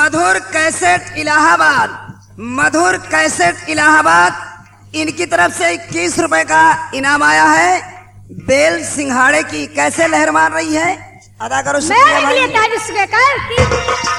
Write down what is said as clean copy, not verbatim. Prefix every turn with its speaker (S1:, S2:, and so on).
S1: मधुर कैसेट इलाहाबाद, मधुर कैसेट इलाहाबाद, इनकी तरफ से 21 रुपए का इनाम आया है। बेल सिंघाड़े की कैसे लहर मार रही है, अदा करो।
S2: मैं 40 रुपए का